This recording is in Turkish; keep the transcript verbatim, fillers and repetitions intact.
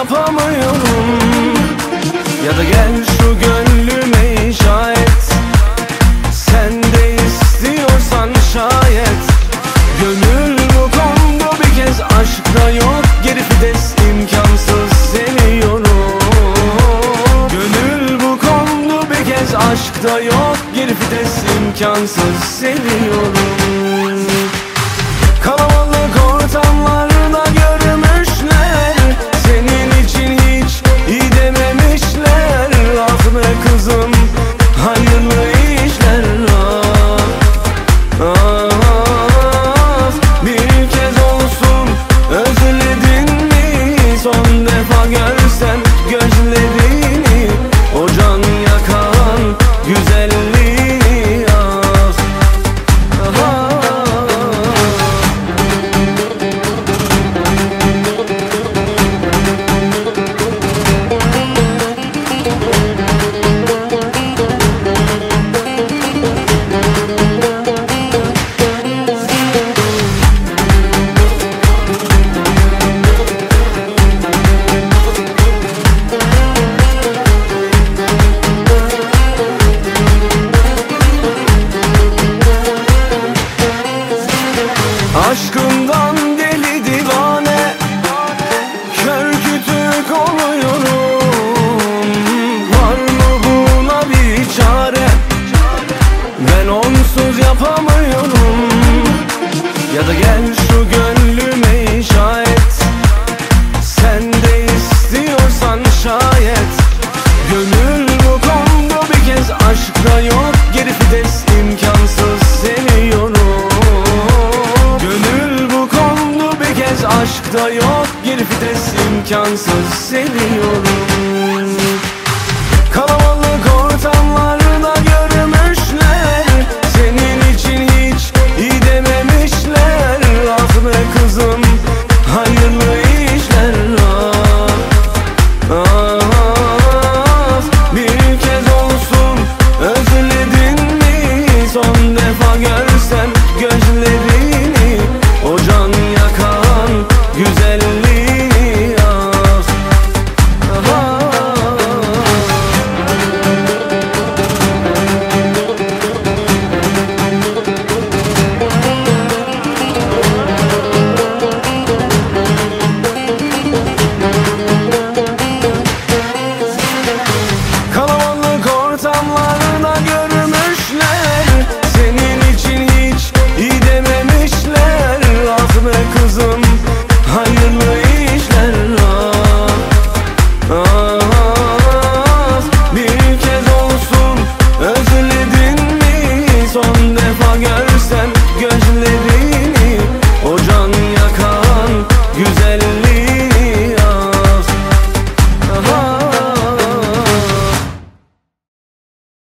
yapamıyorum. Ya da gel şu gönlüme inşa et, sen de istiyorsan şayet. Gönül bu kondu bir kez, aşkta yok geri vites, imkansız seviyorum. Gönül bu kondu bir kez, aşkta yok geri vites, imkansız seviyorum. Kalabalık ortamlarda görmüşler, senin için hiç iyi dememişler. Ah be kızım, hayırlı işler. Ah, ah, bir kez olsun özledin mi? Son defa görsen gözlerini, o can yakan güzelliğini. Ah, ah. Aşkından deli divane, kör kütük oluyorum. Var mı buna bir çare? Ben onsuz yapamıyorum. Ya da gel şu gönlüme inşa et, sen de istiyorsan şayet. Gönül bu kondu bir kez, aşkta yok geri vites, imkansız seviyorum. Aşkta yok geri vites, imkansız seviyorum.